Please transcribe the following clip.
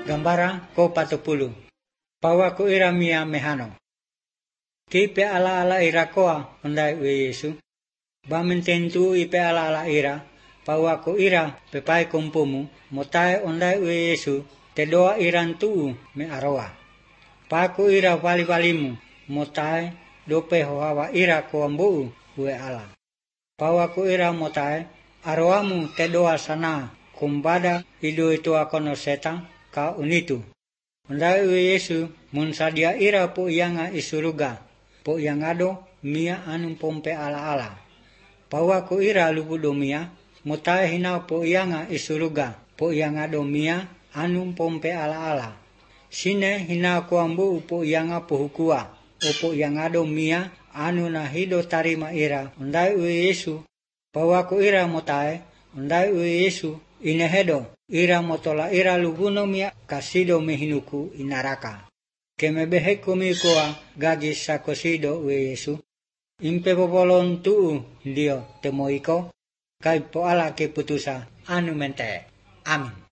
Gambara ko patupulu. Pawa ko ira mia mehano. Kipe ala ira koa ondai ue Yesu. Bamen tentu ipe ala ira. Pawa ko ira pepai kumpumu. Motai ondai ue Yesu. Te doa iran tuu me aroa. Paku ira wali-walimu. Motai dope hoawa ira koambuu ue ala. Pawa ko ira motai. Aroamu te doa sana. Kumbada idu itu akono seta ka unitu. Ondai ue Yesu munsadia ira po yanga isuruga. Po yangado mia anu pompe ala. Pawa ko ira lubudo mia. Motai hina po yanga isuruga. Po yangado mia anu pompe ala. Sine hina kuambu po yanga pohukua. Opo yangado mia anu na hido tarima ira. Ondai ue Yesu. Pawa ko ira motai. Ondai ue Yesu. Inehedo, ira motola ira lubuno mia kasido mehinuku inaraka. Kemebehe komikoa gagi sakosido ue Yesu. Impe popolon tuu dio temoiko. Kai po ala keputusa anu mente. Amin.